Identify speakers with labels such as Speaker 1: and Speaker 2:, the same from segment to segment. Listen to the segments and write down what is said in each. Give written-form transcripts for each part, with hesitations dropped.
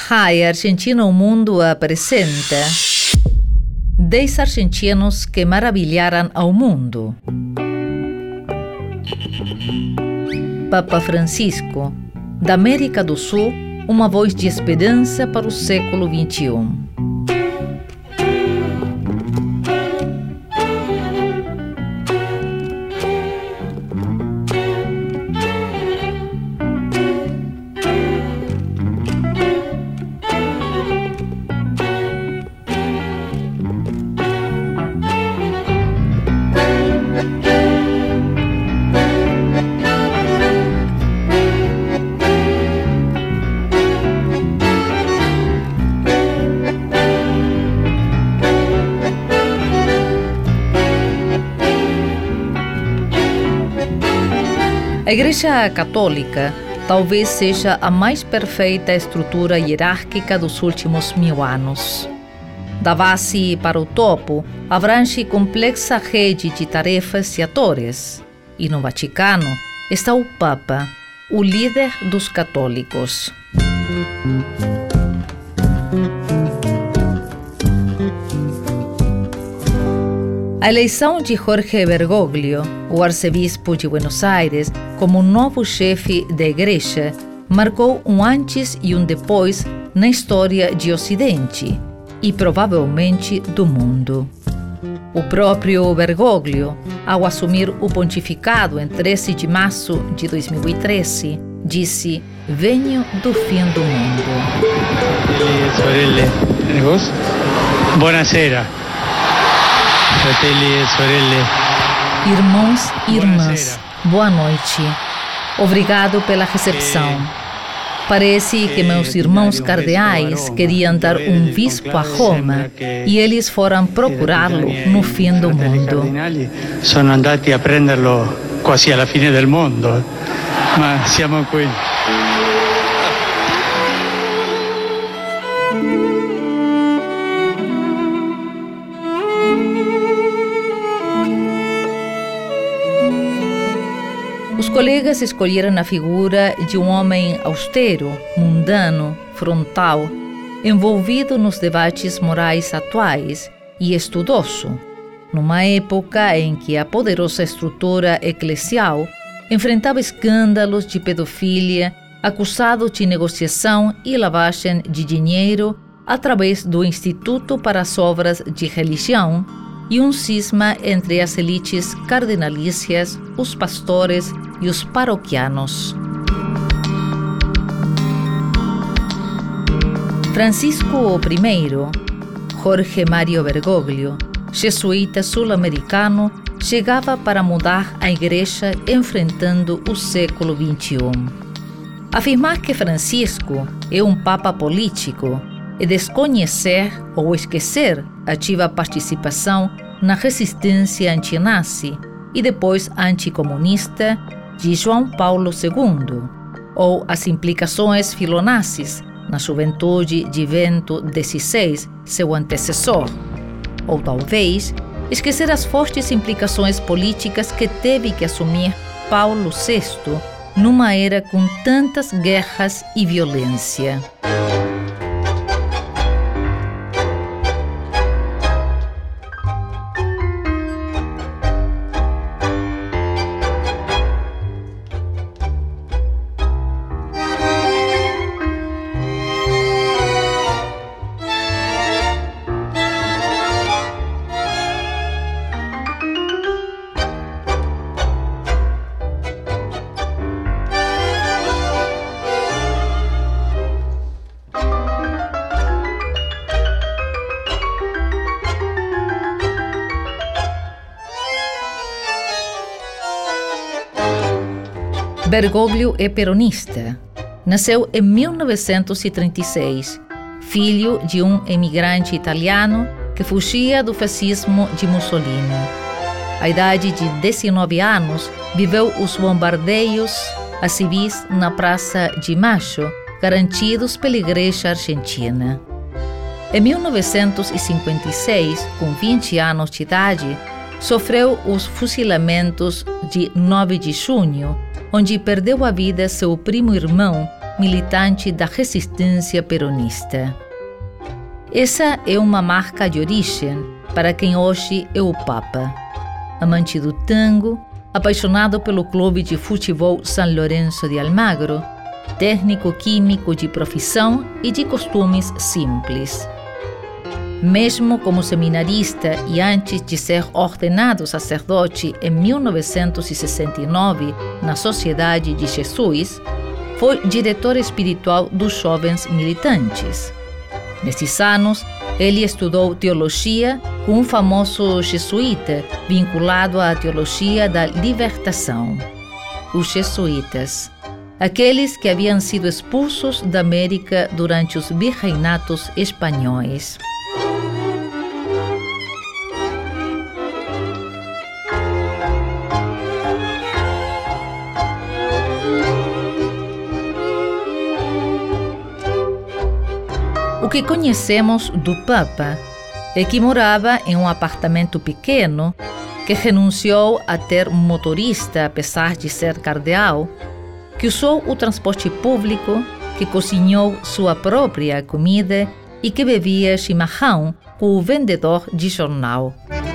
Speaker 1: Hi, Argentina o Mundo apresenta 10 argentinos que maravilharam ao mundo. Papa Francisco, da América do Sul, uma voz de esperança para o século XXI. A Igreja Católica talvez seja a mais perfeita estrutura hierárquica dos últimos 1000 anos. Da base para o topo, abrange complexa rede de tarefas e atores. E no Vaticano está o Papa, o líder dos católicos. A eleição de Jorge Bergoglio, o arcebispo de Buenos Aires, como novo chefe da Igreja, marcou um antes e um depois na história de Ocidente e provavelmente do mundo. O próprio Bergoglio, ao assumir o pontificado em 13 de março de 2013, disse: "Venho do fim do mundo."
Speaker 2: Sorelle, vos? Buonasera. Fratelli e sorelle.
Speaker 1: Irmãos e irmãs, boa noite. Obrigado pela recepção. Parece que meus irmãos cardeais queriam dar um bispo a Roma e eles foram procurá-lo no fim do mundo.
Speaker 2: Sono andati a prenderlo quasi alla fine del mondo, ma siamo qui.
Speaker 1: Os colegas escolheram a figura de um homem austero, mundano, frontal, envolvido nos debates morais atuais e estudoso, numa época em que a poderosa estrutura eclesial enfrentava escândalos de pedofilia, acusado de negociação e lavagem de dinheiro através do Instituto para as Obras de Religião, e um cisma entre as elites cardinalícias, os pastores e os paroquianos. Francisco I, Jorge Mário Bergoglio, jesuíta sul-americano, chegava para mudar a Igreja enfrentando o século XXI. Afirmar que Francisco é um papa político é desconhecer ou esquecer a ativa participação na resistência antinazi e depois anticomunista de João Paulo II, ou as implicações filonazis na juventude de Bento XVI, seu antecessor, ou talvez esquecer as fortes implicações políticas que teve que assumir Paulo VI numa era com tantas guerras e violência. Bergoglio é peronista. Nasceu em 1936, filho de um imigrante italiano que fugia do fascismo de Mussolini. À idade de 19 anos, viveu os bombardeios a civis na Praça de Mayo, garantidos pela Igreja Argentina. Em 1956, com 20 anos de idade, sofreu os fuzilamentos de 9 de junho, onde perdeu a vida seu primo-irmão, militante da resistência peronista. Essa é uma marca de origem para quem hoje é o Papa. Amante do tango, apaixonado pelo clube de futebol São Lourenço de Almagro, técnico químico de profissão e de costumes simples. Mesmo como seminarista e antes de ser ordenado sacerdote em 1969 na Sociedade de Jesus, foi diretor espiritual dos jovens militantes. Nesses anos, ele estudou teologia com um famoso jesuíta vinculado à teologia da libertação, os jesuítas, aqueles que haviam sido expulsos da América durante os virreinatos espanhóis. O que conhecemos do Papa é que morava em um apartamento pequeno, que renunciou a ter um motorista apesar de ser cardeal, que usou o transporte público, que cozinhou sua própria comida e que bebia chimarrão com o vendedor de jornal.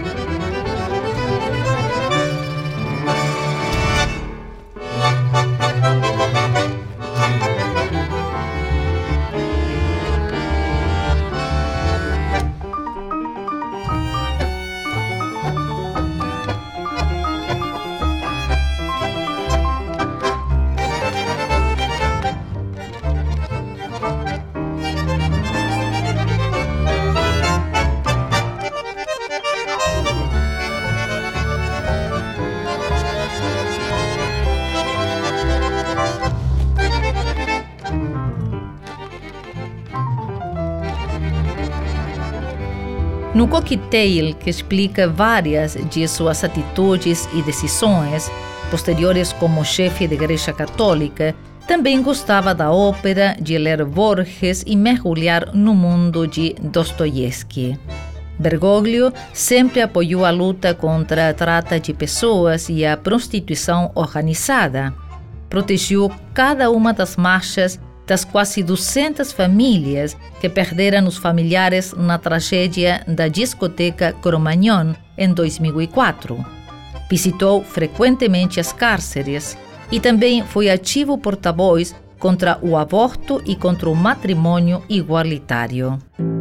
Speaker 1: No coquetel que explica várias de suas atitudes e decisões, posteriores como chefe da Igreja Católica, também gostava da ópera, de ler Borges e mergulhar no mundo de Dostoiévski. Bergoglio sempre apoiou a luta contra a trata de pessoas e a prostituição organizada. Protegeu cada uma das marchas das quase 200 famílias que perderam os familiares na tragédia da discoteca Cromagnon em 2004. Visitou frequentemente as cárceres e também foi ativo porta-voz contra o aborto e contra o matrimônio igualitário.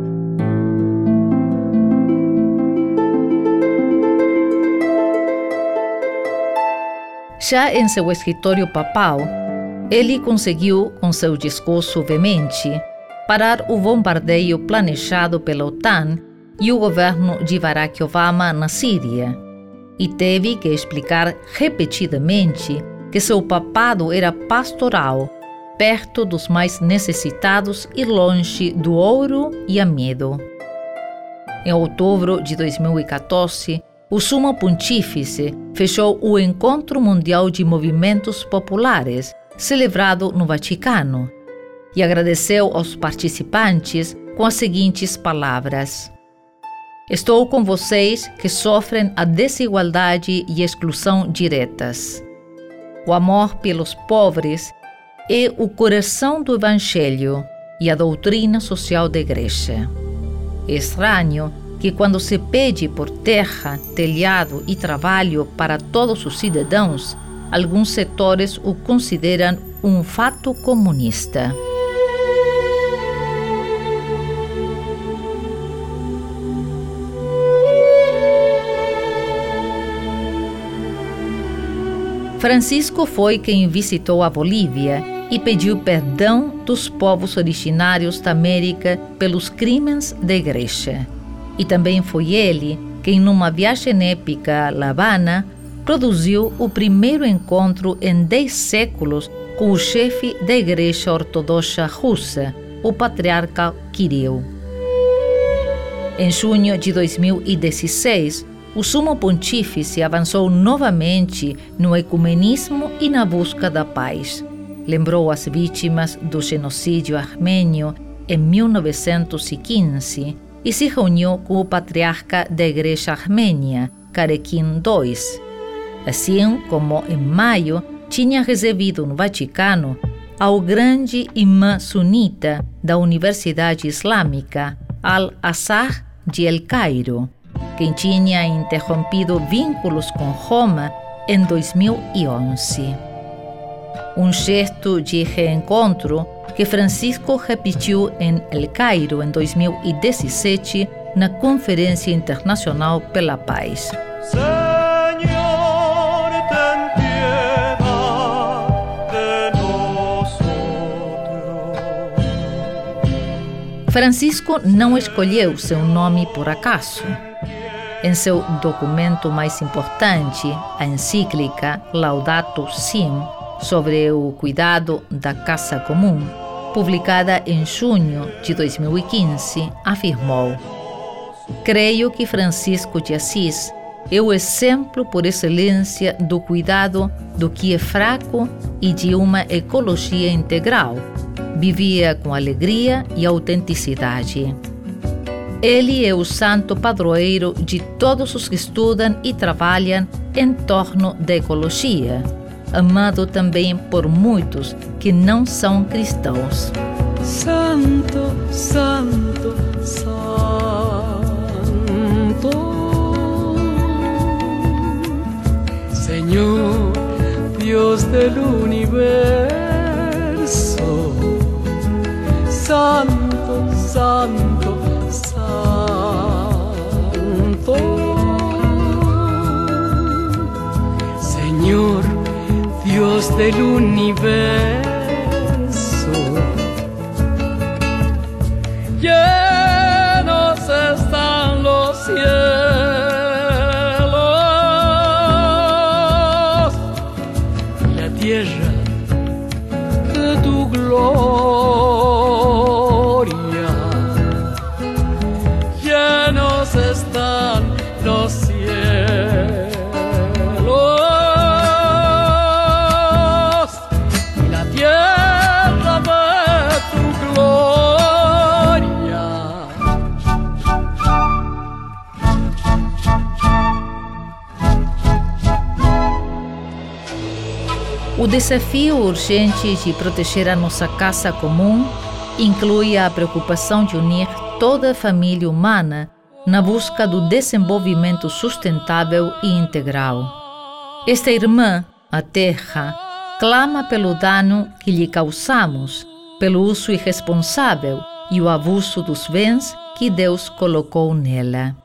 Speaker 1: Já em seu escritório papal, ele conseguiu, com seu discurso veemente, parar o bombardeio planejado pela OTAN e o governo de Barack Obama na Síria, e teve que explicar repetidamente que seu papado era pastoral, perto dos mais necessitados e longe do ouro e a medo. Em outubro de 2014, o Sumo Pontífice fechou o Encontro Mundial de Movimentos Populares, celebrado no Vaticano, e agradeceu aos participantes com as seguintes palavras: "Estou com vocês que sofrem a desigualdade e exclusão diretas. O amor pelos pobres é o coração do Evangelho e a doutrina social da Igreja. É estranho que quando se pede por terra, telhado e trabalho para todos os cidadãos, alguns setores o consideram um fato comunista." Francisco foi quem visitou a Bolívia e pediu perdão dos povos originários da América pelos crimes da Igreja. E também foi ele quem, numa viagem épica a La Habana, produziu o primeiro encontro em 10 séculos com o chefe da Igreja Ortodoxa Russa, o patriarca Kirill. Em junho de 2016, o Sumo Pontífice avançou novamente no ecumenismo e na busca da paz. Lembrou as vítimas do genocídio armênio em 1915 e se reuniu com o patriarca da Igreja Armênia, Karekin II. Assim como em maio tinha recebido no Vaticano ao grande imã sunita da Universidade Islâmica Al-Azhar de El Cairo, quem tinha interrompido vínculos com Roma em 2011. Um gesto de reencontro que Francisco repetiu em El Cairo em 2017 na Conferência Internacional pela Paz.
Speaker 3: Señor, ten piedad de nosotros.
Speaker 1: Francisco não escolheu seu nome por acaso. Em seu documento mais importante, a encíclica Laudato Si, sobre o cuidado da casa comum, publicada em junho de 2015, afirmou: "Creio que Francisco de Assis é o exemplo por excelência do cuidado do que é fraco e de uma ecologia integral. Vivia com alegria e autenticidade. Ele é o santo padroeiro de todos os que estudam e trabalham em torno da ecologia, amado também por muitos que não são cristãos."
Speaker 4: Santo, santo, santo, Señor, Dios del universo. Santo, santo, santo, Señor, Dios del universo. Llenos están los cielos y la tierra de tu gloria. Llenos están los cielos y la tierra de tu gloria.
Speaker 1: O desafio urgente de proteger a nossa casa comum inclui a preocupação de unir toda a família humana na busca do desenvolvimento sustentável e integral. Esta irmã, a Terra, clama pelo dano que lhe causamos, pelo uso irresponsável e o abuso dos bens que Deus colocou nela.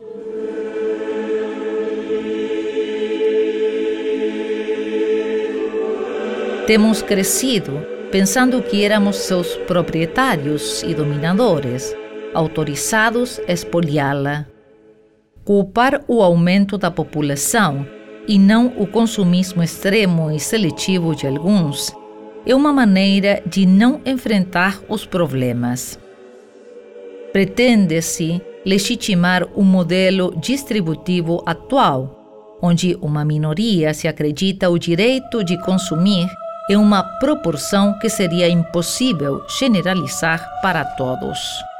Speaker 1: Temos crescido pensando que éramos seus proprietários e dominadores, autorizados a espoliá-la. Culpar o aumento da população e não o consumismo extremo e seletivo de alguns é uma maneira de não enfrentar os problemas. Pretende-se legitimar o modelo distributivo atual, onde uma minoria se acredita o direito de consumir em uma proporção que seria impossível generalizar para todos.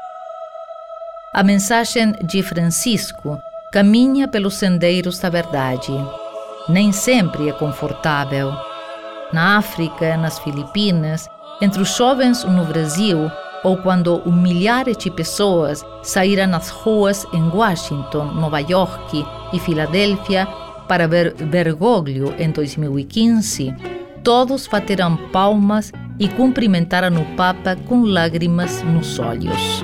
Speaker 1: A mensagem de Francisco caminha pelos sendeiros da verdade. Nem sempre é confortável. Na África, nas Filipinas, entre os jovens no Brasil, ou quando milhares de pessoas saíram às ruas em Washington, Nova York e Filadélfia para ver Bergoglio em 2015, todos bateram palmas e cumprimentaram o Papa com lágrimas nos olhos.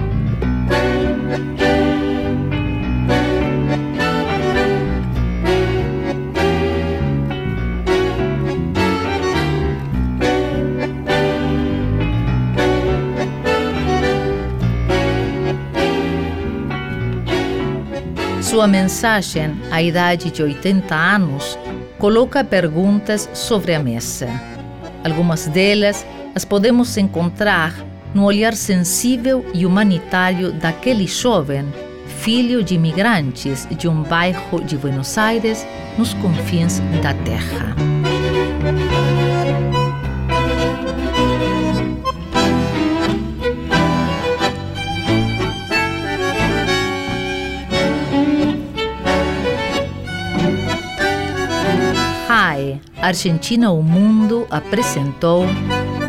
Speaker 1: Sua mensagem, à idade de 80 anos, coloca perguntas sobre a mesa. Algumas delas as podemos encontrar no olhar sensível e humanitário daquele jovem, filho de imigrantes de um bairro de Buenos Aires, nos confins da terra. RAI, Argentina ao Mundo, apresentou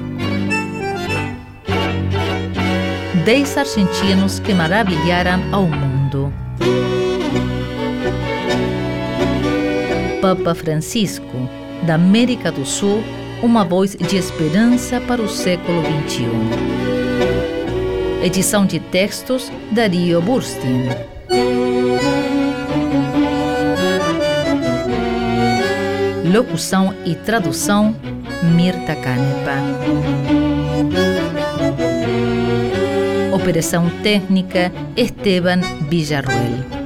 Speaker 1: 10 argentinos que maravilharam ao mundo. Papa Francisco, da América do Sul, uma voz de esperança para o século XXI. Edição de textos, Dario Burstein. Locução e tradução, Mirta Canepa. Operação técnica, Esteban Villarroel.